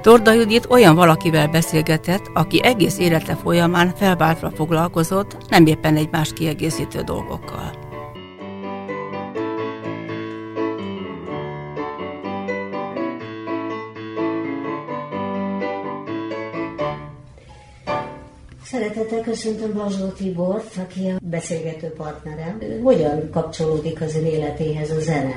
Torda Judit olyan valakivel beszélgetett, aki egész élete folyamán felváltva foglalkozott, nem éppen egymás kiegészítő dolgokkal. Szeretettel köszöntöm Bazsó Tibort, aki a beszélgető partnerem. Hogyan kapcsolódik az ön életéhez a zene?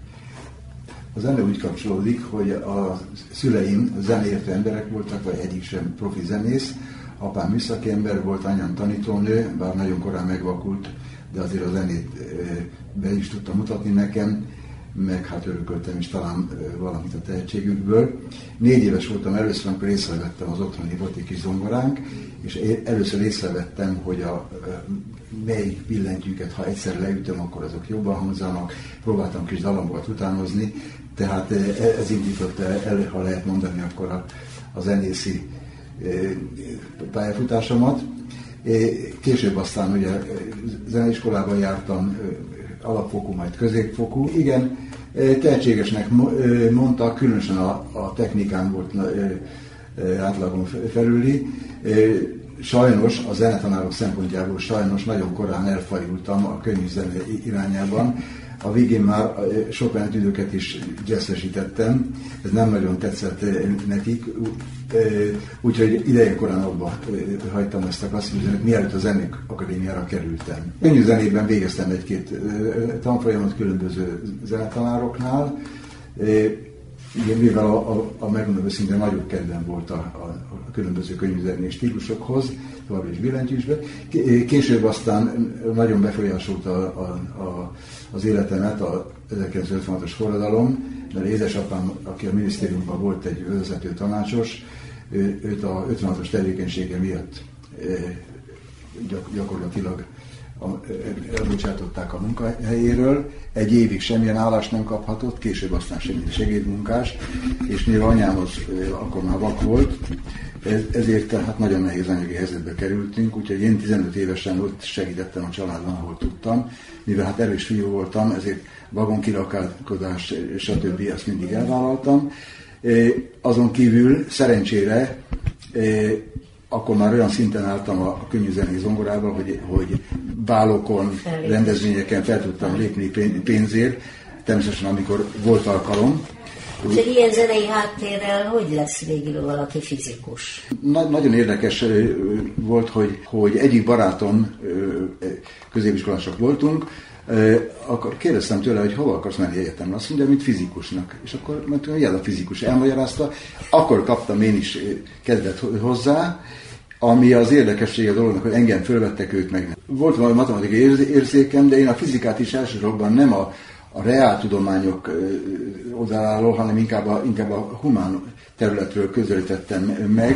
A zene úgy kapcsolódik, hogy a szüleim zeneértő emberek voltak, vagy egyik sem profi zenész. Apám műszaki ember volt, anyám tanítónő, bár nagyon korán megvakult, de azért a zenét be is tudta mutatni nekem, meg hát örököltem is talán valamit a tehetségükből. 4 éves voltam először, amikor észrevettem az otthoni volt egy kis zongoránk, és először észrevettem, hogy melyik billentyűket, ha egyszer leütöm, akkor azok jobban hangzanak. Próbáltam kis dalambokat utánozni, tehát ez indította el, ha lehet mondani, akkor a zenészi pályafutásomat. Később aztán ugye zeneiskolában jártam, alapfokú, majd középfokú. Igen, tehetségesnek mondta, különösen a technikán volt átlagon felüli. Sajnos, a zenetanárok szempontjából nagyon korán elfajultam a könnyű zene irányában. A végén már Chopin etüdöket is jazzesítettem, ez nem nagyon tetszett nekik, úgyhogy idejekorán abba hagytam ezt a klasszikus zenét, mielőtt a Zenék Akadémiára kerültem. Könnyű zenében végeztem 1-2 tanfolyamot különböző zenetanároknál, mivel a megmondom őszintén nagyobb kedvem volt a különböző könnyűzenés stílusokhoz, továbbra is billentyűsbe. Később aztán nagyon befolyásolta az életemet a 1956-os forradalom, mert édesapám, aki a minisztériumban volt egy vezető tanácsos, őt a 56-os tevékenysége miatt gyakorlatilag elbocsátották a munkahelyéről. 1 évig semmilyen állást nem kaphatott, később aztán segédmunkás, és mivel anyám az akkor már vak volt, ezért tehát nagyon nehéz anyagi helyzetbe kerültünk, úgyhogy én 15 évesen ott segítettem a családban, ahol tudtam. Mivel hát erős fiú voltam, ezért vagonkirakálkodás, stb. Azt mindig elvállaltam. Azon kívül szerencsére akkor már olyan szinten álltam a könnyű zenei zongorában, hogy bálokon, rendezvényeken fel tudtam lépni pénzért, természetesen amikor volt alkalom. Úgyhogy ilyen zenei háttérrel hogy lesz végül valaki fizikus? Nagyon érdekes volt, hogy egyik barátom, középiskolások voltunk, akkor kérdeztem tőle, hogy hova akarsz menni egyetemre. Azt mondja, mint fizikusnak. És akkor mondtam, hogy ez a fizikus elmagyarázta. Akkor kaptam én is kedvet hozzá, ami az érdekessége a dolognak, hogy engem fölvettek, őt meg nem. Volt valami matematikai érzékem, de én a fizikát is elsősorban nem a reáltudományok oldaláról, hanem inkább a humán területről közelítettem meg.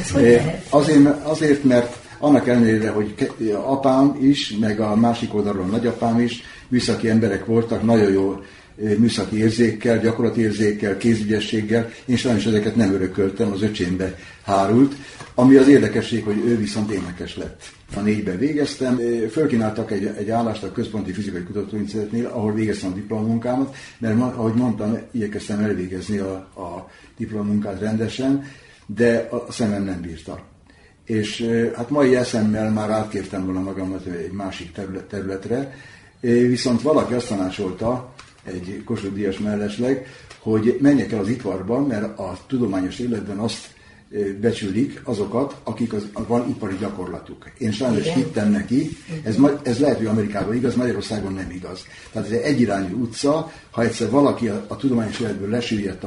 Azért, mert annak ellenére, hogy apám is, meg a másik oldalról nagyapám is műszaki emberek voltak, nagyon jó műszaki érzékkel, gyakorlati érzékkel, kézügyességgel, én sajnos ezeket nem örököltem, az öcsémbe hárult, ami az érdekesség, hogy ő viszont énekes lett. A 4-ben végeztem, fölkínáltak egy állást a Központi Fizikai Kutatóintézetnél, ahol végeztem a diplomamunkámat, mert ahogy mondtam, igyekeztem elvégezni a diplomamunkát rendesen, de a szemem nem bírta. És hát mai eszemmel már átkértem volna magamat egy másik területre, viszont valaki azt tanácsolta, egy Kossuth Díjas mellesleg, hogy menjek el az iparban, mert a tudományos életben azt becsülik azokat, akik van ipari gyakorlatuk. Én sajnos hittem neki, ez lehet, hogy Amerikában igaz, Magyarországon nem igaz. Tehát ez egy egyirányú utca, ha egyszer valaki a tudományos életből lesüllyedt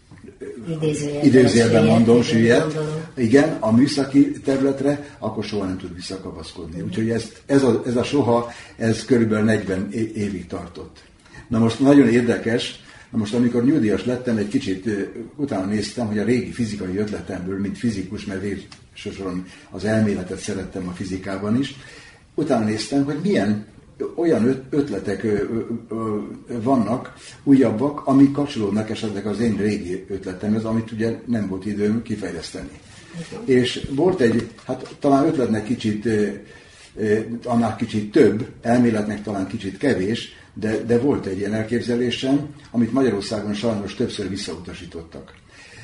idézőjelben mondom, süllyedt, igen, a műszaki területre, akkor soha nem tud visszakapaszkodni. Úgyhogy ez a soha, ez körülbelül 40 évig tartott. Na most nagyon érdekes, amikor nyugdíjas lettem, egy kicsit utána néztem, hogy a régi fizikai ötletemből, mint fizikus, mert végsősorban az elméletet szerettem a fizikában is, utána néztem, hogy milyen olyan ötletek vannak, újabbak, amik kapcsolódnak esetleg az én régi ötletemhez, amit ugye nem volt időm kifejleszteni. És volt egy, hát talán ötletnek kicsit, annál kicsit több, elméletnek talán kicsit kevés, de volt egy ilyen elképzelésem, amit Magyarországon sajnos többször visszautasítottak.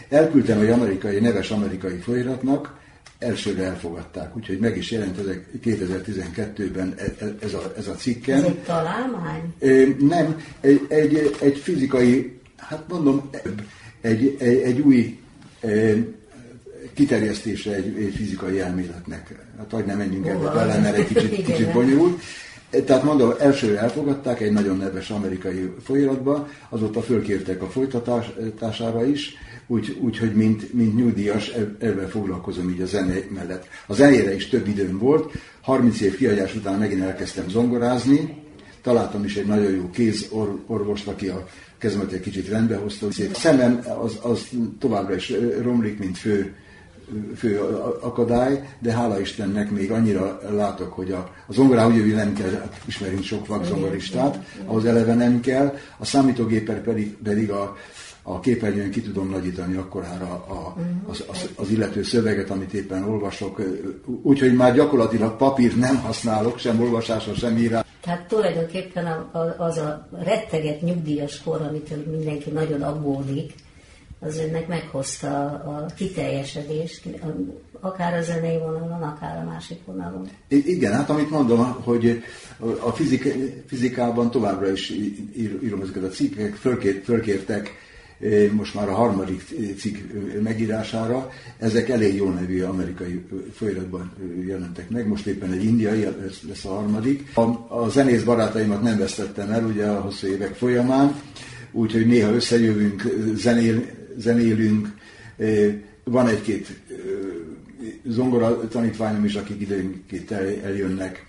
elküldtem egy neves amerikai folyiratnak, elsőre elfogadták, úgyhogy meg is jelent 2012-ben ez a cikkem. Ez egy találmány? Nem, egy fizikai, hát mondom, egy új kiterjesztése egy fizikai elméletnek. Hát hogy nem menjünk ebbe bele, mert egy kicsit bonyolult. Tehát mondom, elsőre elfogadták egy nagyon neves amerikai folyiratba, azóta fölkértek a folytatására is, úgyhogy mint nyugdíjas ebben foglalkozom így a zene mellett. A zenére is több időm volt, 30 év kiadás után megint elkezdtem zongorázni, találtam is egy nagyon jó kézorvost, aki a kezemet egy kicsit rendbe hozta. A szemem az továbbra is romlik, mint fő akadály, de hála Istennek még annyira látok, hogy a zongorá ugye nem kell, ismerünk sok vakzongoristát, ahhoz eleve nem kell, a számítógéppel pedig a képernyőn ki tudom nagyítani akkorára az illető szöveget, amit éppen olvasok, úgyhogy már gyakorlatilag papírt nem használok, sem olvasásra, sem írásra. Tehát tulajdonképpen az a retteget nyugdíjas kor, amitől mindenki nagyon aggódik, az önnek meghozta a kiteljesedést, akár a zenei vonalon, akár a másik vonalon. Igen, hát amit mondom, hogy a fizikában továbbra is írom ezeket a cikkek, fölkértek most már a 3. cikk megírására, ezek elég jó nevű amerikai folyiratban jelentek meg, most éppen egy indiai lesz a 3. A zenész barátaimat nem vesztettem el ugye a hosszú évek folyamán, úgyhogy néha összejövünk, zenélünk, van egy-két zongora tanítványom is, akik időnként eljönnek,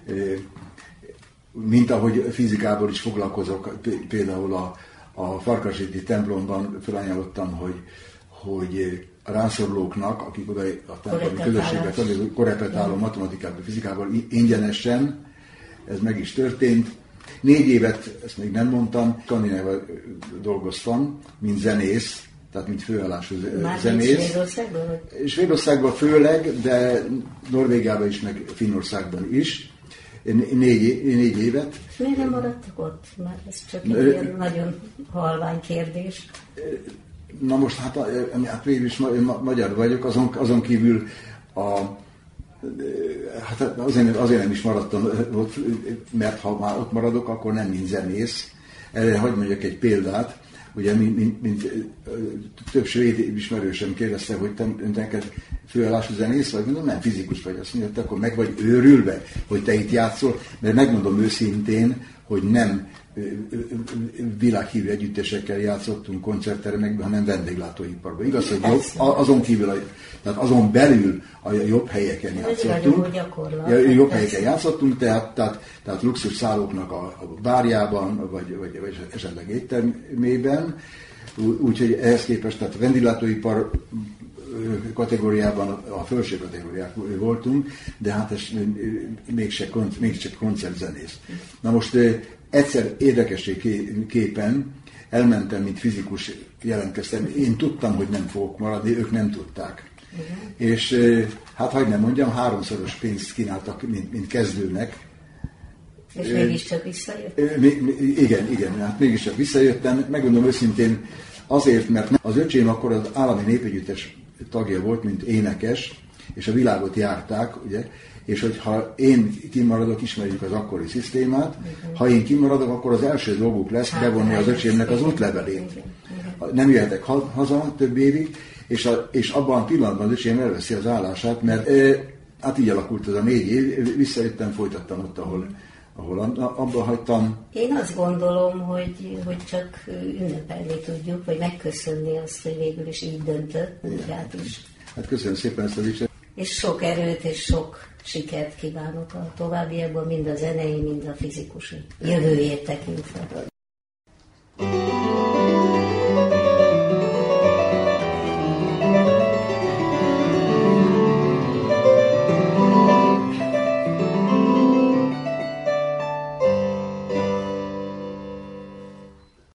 mint ahogy fizikából is foglalkozok, például a Farkasréti templomban felajánlottam, hogy a rászorulóknak, akik oda a templomi közösségbe korrepetáló matematikában, fizikában ingyenesen, ez meg is történt. 4 évet, ezt még nem mondtam, Skandinávban dolgoztam, mint zenész, tehát mint főállású zenész. Svédországban? Svédországban főleg, de Norvégiában is, meg Finnországban is. 4 évet. Miért nem maradtak ott? Mert ez csak egy nagyon halvány kérdés. Na most hát végül is magyar vagyok, azon kívül hát azért nem is maradtam ott, mert ha már ott maradok, akkor nem mint zenész. Erre hadd mondjak egy példát. Ugye, mint több svéd ismerősöm kérdezte, hogy te neked főállású zenész vagy, mondom, nem, fizikus vagy. Azt mondja, akkor meg vagy őrülve, hogy te itt játszol, mert megmondom őszintén, hogy nem világhírű együttesekkel játszottunk koncerttermekben, hanem vendéglátóiparban. Igaz, hogy tehát azon belül a jobb helyeken játszottunk. Jobb helyeken játszottunk, tehát luxus szállóknak a bárjában, vagy esetleg éttermében. Úgyhogy ehhez képest, tehát a vendéglátóipar kategóriában a felső kategóriák voltunk, de hát ez mégse koncertzenész. Na most egyszer érdekességképpen elmentem, mint fizikus jelentkeztem. Én tudtam, hogy nem fogok maradni, ők nem tudták. És hát hagyd nem mondjam, 3-szoros pénzt kínáltak, mint kezdőnek. És mégiscsak visszajött? Igen, hát mégiscsak visszajöttem. Megmondom őszintén azért, mert az öcsém akkor az állami népegyüttes tagja volt, mint énekes, és a világot járták, ugye? És hogyha én kimaradok, ismerjük az akkori szisztémát, ha én kimaradok, akkor az első dolguk lesz bevonni az öcsémnek az útlevelét. Nem jöhetek haza több évig, és abban a pillanatban az öcsém elveszi az állását, mert hát így alakult ez a 4 év, visszajöttem, folytattam ott, ahol abba hagytam. Én azt gondolom, hogy csak ünnepelni tudjuk, vagy megköszönni azt, hogy végül is így döntött, magát is. Hát köszönöm szépen ezt az is. És sok erőt és sok sikert kívánok a továbbiakban, mind a zenei, mind a fizikus jövőjét tekintve.